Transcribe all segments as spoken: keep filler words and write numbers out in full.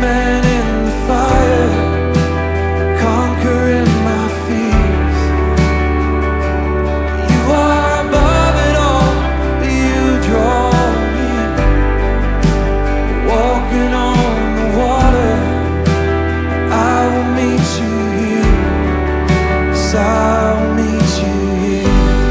man in the fire, conquering my fears. You are above it all, you draw me, walking on the water. I will meet you here, yes, I will meet you here.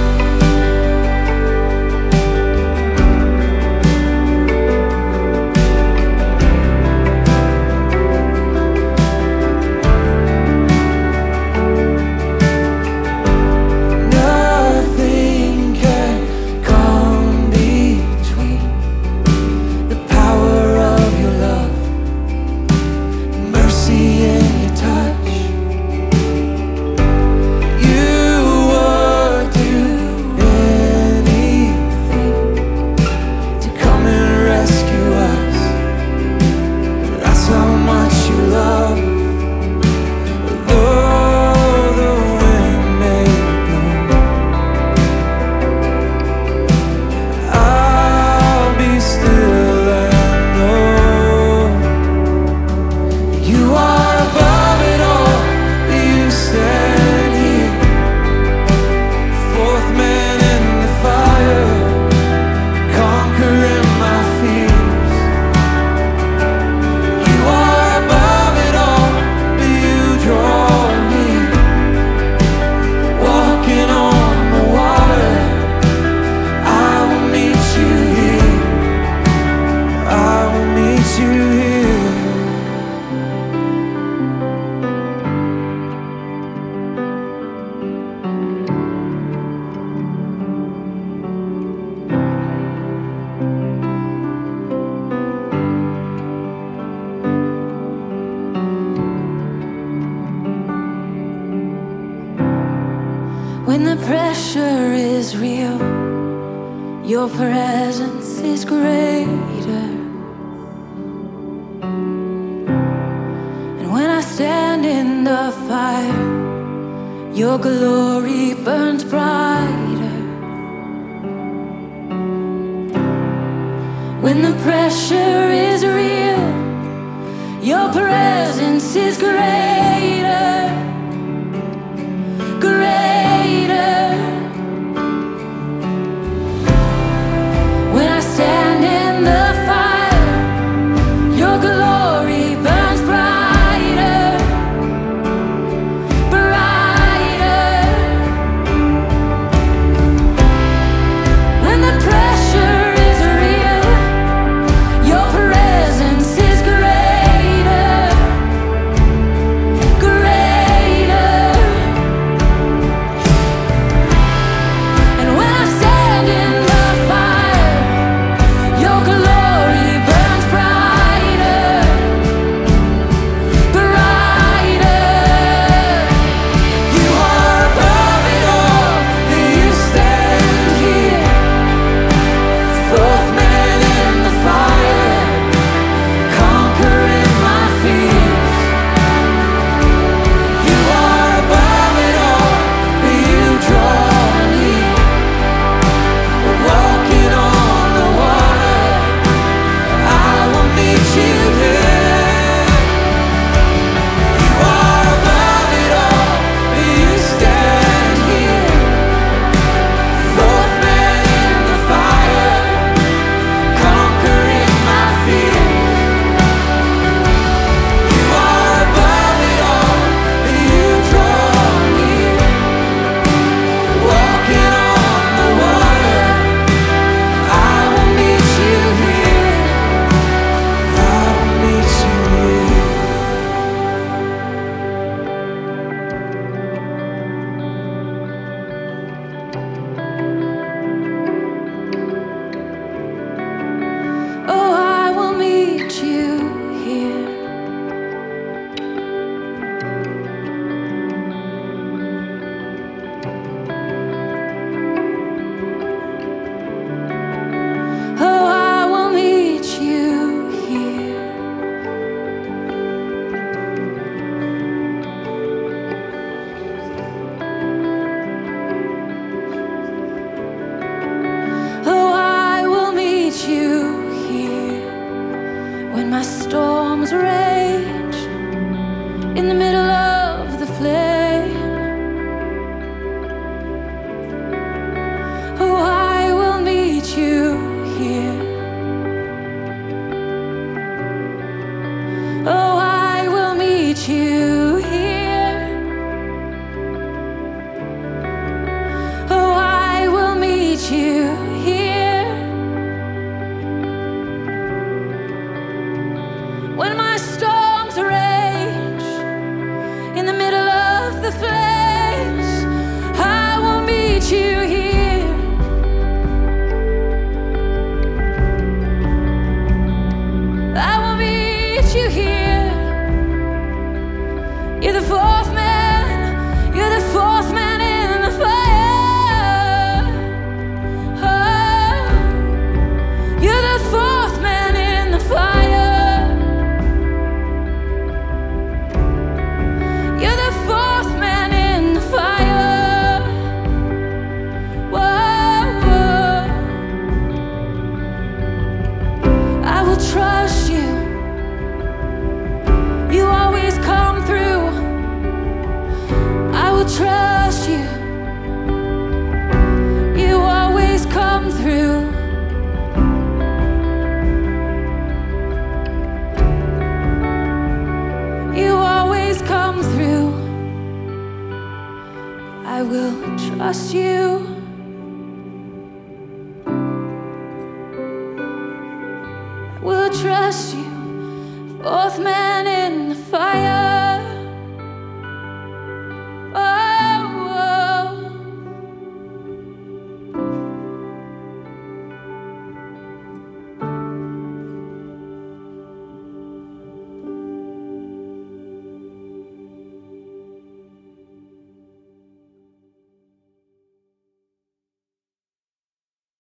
When the pressure is real, your presence is greater. And when I stand in the fire, your glory burns brighter. When the pressure is real, your presence is greater. Greater. When I stand in the fire, your glory burns brighter, brighter. When the pressure is real, your presence is greater, greater. meet you here. Oh, I will meet you here. When my storms rage in the middle of the flames, I will meet you here. I will meet you here. You're the fourth man, you're the fourth man in the fire. Oh, you're the fourth man in the fire. You're the fourth man in the fire. Whoa, whoa. I will trust you. You always come through. I will trust you. You always come through. You always come through. I will trust you.